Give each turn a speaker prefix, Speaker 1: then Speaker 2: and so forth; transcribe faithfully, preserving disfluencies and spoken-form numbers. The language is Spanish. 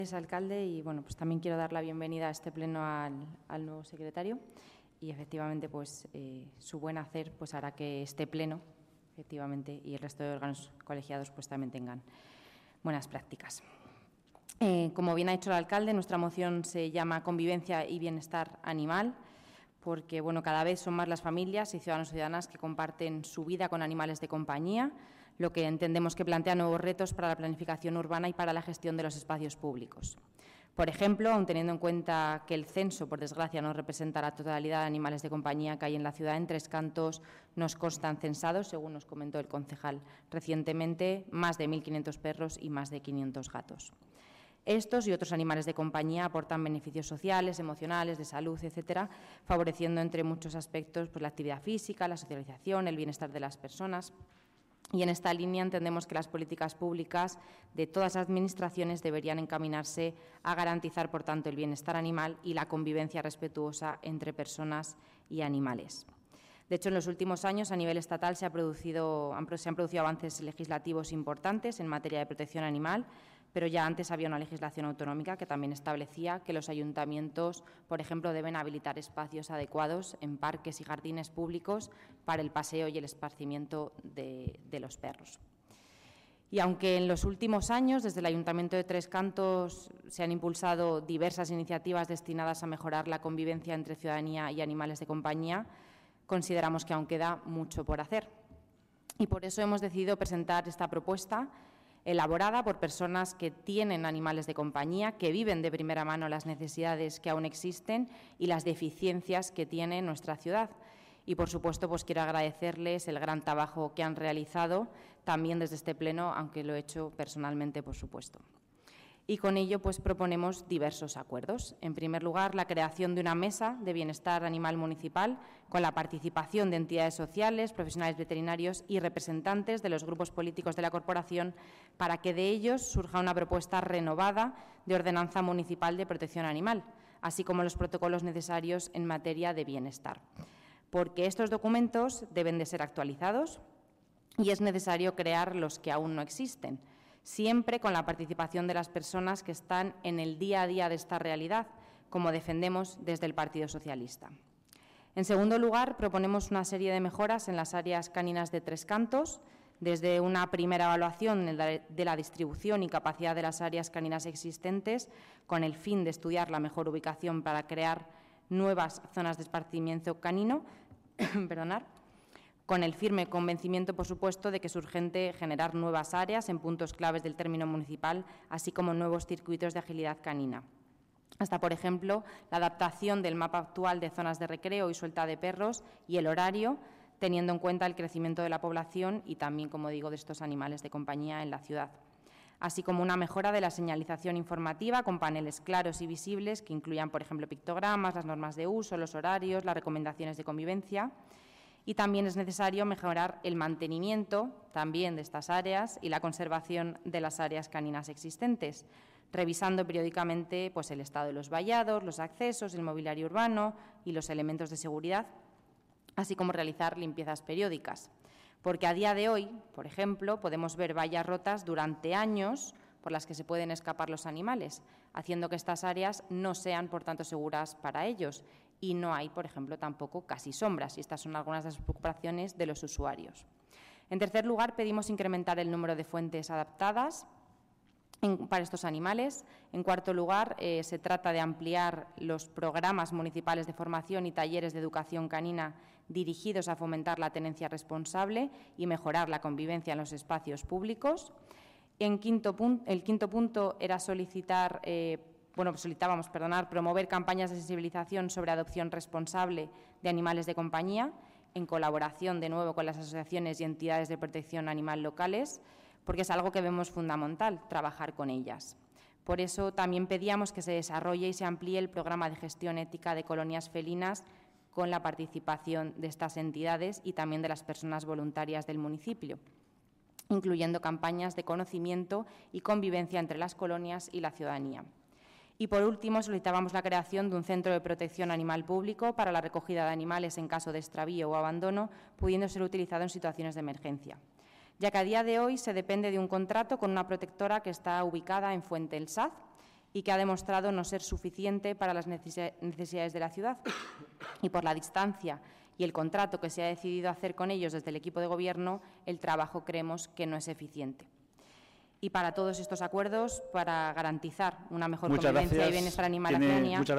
Speaker 1: Gracias, alcalde, y bueno, pues también quiero dar la bienvenida a este pleno al, al nuevo secretario y efectivamente pues eh, su buen hacer pues hará que este pleno efectivamente y el resto de órganos colegiados pues también tengan buenas prácticas. Eh, como bien ha dicho el alcalde, nuestra moción se llama Convivencia y Bienestar Animal, porque bueno, cada vez son más las familias y ciudadanos y ciudadanas que comparten su vida con animales de compañía, lo que entendemos que plantea nuevos retos para la planificación urbana y para la gestión de los espacios públicos. Por ejemplo, aun teniendo en cuenta que el censo, por desgracia, no representa la totalidad de animales de compañía que hay en la ciudad, en Tres Cantos nos constan censados, según nos comentó el concejal recientemente, más de mil quinientos perros y más de quinientos gatos. Estos y otros animales de compañía aportan beneficios sociales, emocionales, de salud, etcétera, favoreciendo entre muchos aspectos pues, la actividad física, la socialización, el bienestar de las personas. Y en esta línea entendemos que las políticas públicas de todas las administraciones deberían encaminarse a garantizar, por tanto, el bienestar animal y la convivencia respetuosa entre personas y animales. De hecho, en los últimos años, a nivel estatal, se, ha producido, se han producido avances legislativos importantes en materia de protección animal, pero ya antes había una legislación autonómica que también establecía que los ayuntamientos, por ejemplo, deben habilitar espacios adecuados en parques y jardines públicos para el paseo y el esparcimiento de, de los perros. Y aunque en los últimos años, desde el Ayuntamiento de Tres Cantos, se han impulsado diversas iniciativas destinadas a mejorar la convivencia entre ciudadanía y animales de compañía, consideramos que aún queda mucho por hacer. Y por eso hemos decidido presentar esta propuesta elaborada por personas que tienen animales de compañía, que viven de primera mano las necesidades que aún existen y las deficiencias que tiene nuestra ciudad. Y, por supuesto, pues quiero agradecerles el gran trabajo que han realizado también desde este pleno, aunque lo he hecho personalmente, por supuesto. Y con ello pues, proponemos diversos acuerdos. En primer lugar, la creación de una mesa de bienestar animal municipal con la participación de entidades sociales, profesionales veterinarios y representantes de los grupos políticos de la corporación para que de ellos surja una propuesta renovada de ordenanza municipal de protección animal, así como los protocolos necesarios en materia de bienestar. Porque estos documentos deben de ser actualizados y es necesario crear los que aún no existen, siempre con la participación de las personas que están en el día a día de esta realidad, como defendemos desde el Partido Socialista. En segundo lugar, proponemos una serie de mejoras en las áreas caninas de Tres Cantos, desde una primera evaluación de la distribución y capacidad de las áreas caninas existentes, con el fin de estudiar la mejor ubicación para crear nuevas zonas de esparcimiento canino, perdonar, con el firme convencimiento, por supuesto, de que es urgente generar nuevas áreas en puntos claves del término municipal, así como nuevos circuitos de agilidad canina. Hasta, por ejemplo, la adaptación del mapa actual de zonas de recreo y suelta de perros y el horario, teniendo en cuenta el crecimiento de la población y también, como digo, de estos animales de compañía en la ciudad. Así como una mejora de la señalización informativa con paneles claros y visibles que incluyan, por ejemplo, pictogramas, las normas de uso, los horarios, las recomendaciones de convivencia. Y también es necesario mejorar el mantenimiento también de estas áreas y la conservación de las áreas caninas existentes, revisando periódicamente pues, el estado de los vallados, los accesos, el mobiliario urbano y los elementos de seguridad, así como realizar limpiezas periódicas. Porque a día de hoy, por ejemplo, podemos ver vallas rotas durante años por las que se pueden escapar los animales, haciendo que estas áreas no sean, por tanto, seguras para ellos. Y no hay, por ejemplo, tampoco casi sombras, y estas son algunas de las preocupaciones de los usuarios. En tercer lugar, pedimos incrementar el número de fuentes adaptadas en, para estos animales. En cuarto lugar, eh, se trata de ampliar los programas municipales de formación y talleres de educación canina dirigidos a fomentar la tenencia responsable y mejorar la convivencia en los espacios públicos. En quinto punto, el quinto punto era solicitar, eh, bueno, solicitábamos, perdonar, promover campañas de sensibilización sobre adopción responsable de animales de compañía, en colaboración de nuevo con las asociaciones y entidades de protección animal locales, porque es algo que vemos fundamental, trabajar con ellas. Por eso también pedíamos que se desarrolle y se amplíe el programa de gestión ética de colonias felinas con la participación de estas entidades y también de las personas voluntarias del municipio, incluyendo campañas de conocimiento y convivencia entre las colonias y la ciudadanía. Y, por último, solicitábamos la creación de un centro de protección animal público para la recogida de animales en caso de extravío o abandono, pudiendo ser utilizado en situaciones de emergencia, ya que a día de hoy se depende de un contrato con una protectora que está ubicada en Fuente el Saz y que ha demostrado no ser suficiente para las necesidades de la ciudad. Y por la distancia y el contrato que se ha decidido hacer con ellos desde el equipo de Gobierno, el trabajo creemos que no es eficiente. Y para todos estos acuerdos, para garantizar una mejor
Speaker 2: Muchas
Speaker 1: convivencia
Speaker 2: gracias.
Speaker 1: y bienestar animal
Speaker 2: Tiene,
Speaker 1: Acciona,